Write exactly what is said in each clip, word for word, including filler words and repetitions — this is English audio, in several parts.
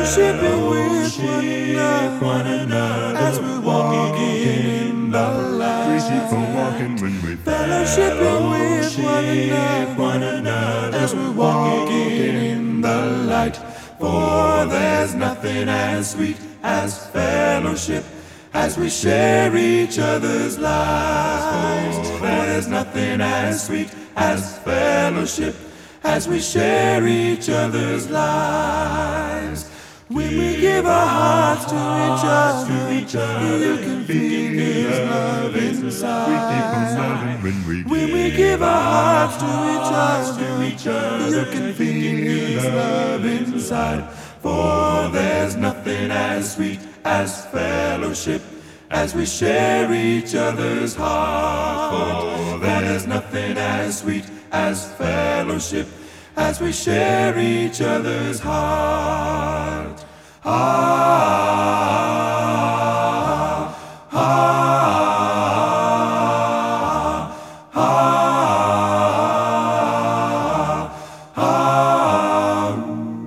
fellowshipping with one another as we walk in the light. We keep on walking when we Fellowshipping with one another as we walk in the light. For there's nothing as sweet as fellowship, as we share each other's lives. For there's nothing as sweet as fellowship, as we share each other's lives. When we give our hearts to each other, each other, you can feel His love inside. We keep on loving when we When we give our hearts to each other, you can feel His love inside. For there's nothing as sweet as fellowship, as we share each other's heart. For there's nothing as sweet as fellowship, as we share each other's heart. Ah, ah, ah, ah, ah.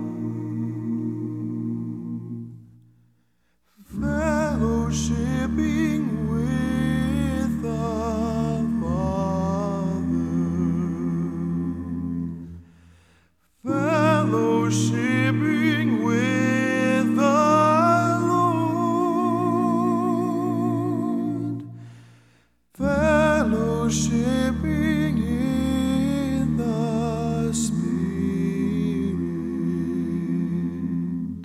Fellowshipping with the Father, fellowshipping with the Lord, fellowshipping in the Spirit,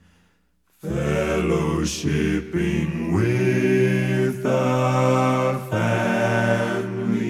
fellowshipping with the family.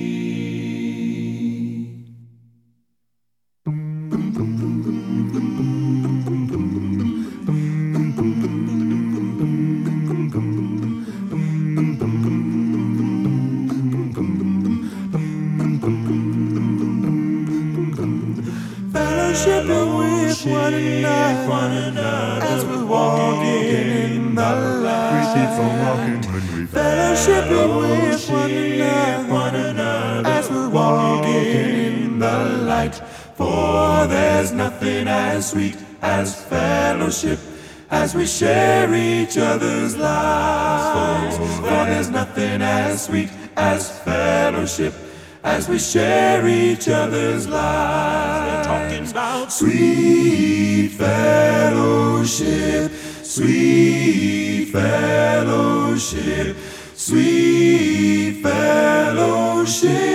Fellowshipping with one another as we walk in the light. We keep on walking when we Fellowshipping with one another as we walk in the light. For there's nothing as sweet as fellowship, as we share each other's lives. For there's nothing as sweet as fellowship, as we share each other's lives. They're talking about sweet fellowship, sweet fellowship, sweet fellowship.